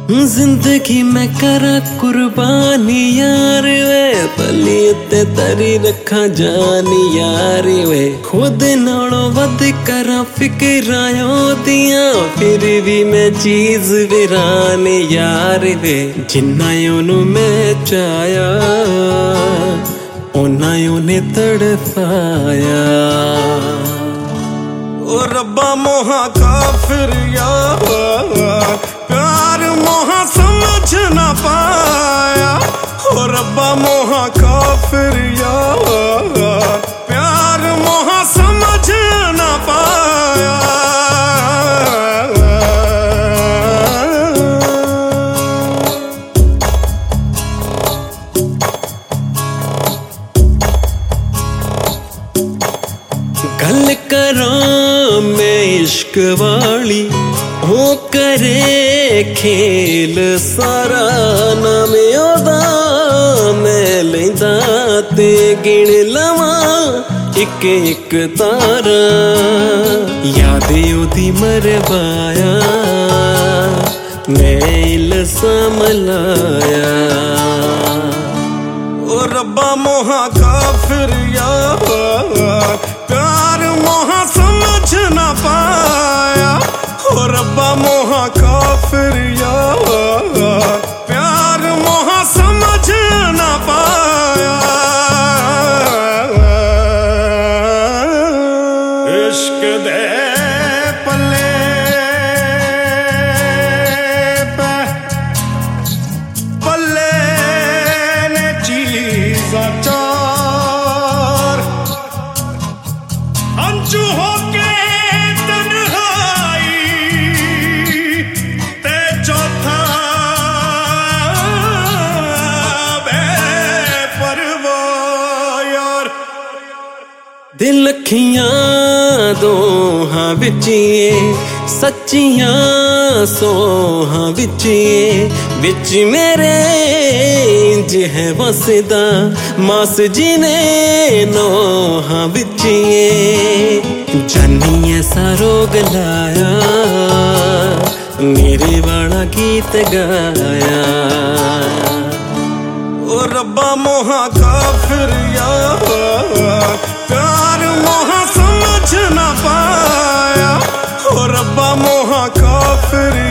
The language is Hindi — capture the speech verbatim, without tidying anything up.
जिंदगी में करा कुर्बानी यार वे, पली उत्ते तरी रखा जानी यार वे। खुद नालों वध करा फिक्रां दियां, फिर भी मैं चीज वीरानी यार वे। जिन्ना ओनू मैं चाया ओना ओने तड़पाया। ओ रब्बा मोहा काफिर यार, प्यार मोहा समझ ना पाया। ओ रब्बा मोहा काफिर यार, प्यार मोहा समझ ना पाया। गल करा मैं इश्क वाली, हो करे खेल सारा। नाम ओदा मैं लैंदा ते गिण लवां एक एक तारा। याद ओदी मरवाया मैं इल्ज़ाम लाया। ओ रब्बा मोहा काफिर यार, प्यार मोहा समझ ना पाया। ओ रब्बा मोहा काफिर यार, प्यार मोहा समझ ना पाया। इश्क दे पल्ले पे पल्ले ने चीज़ां चार, अंजू होके तन्हाई ते चौथा बेपरवाह यार। दिल अखियां दोहां विचिए, सच्चियां सोहां विचिए। विच मेरे इंज है वसदा मास जिने नोहां विचिए। जानी ऐसा रोग लाया मेरे वाला गीत गाया। ओ रब्बा मोहा काफिर यार, प्यार मोहा समझ ना पाया। ओ रब्बा मोहा काफिर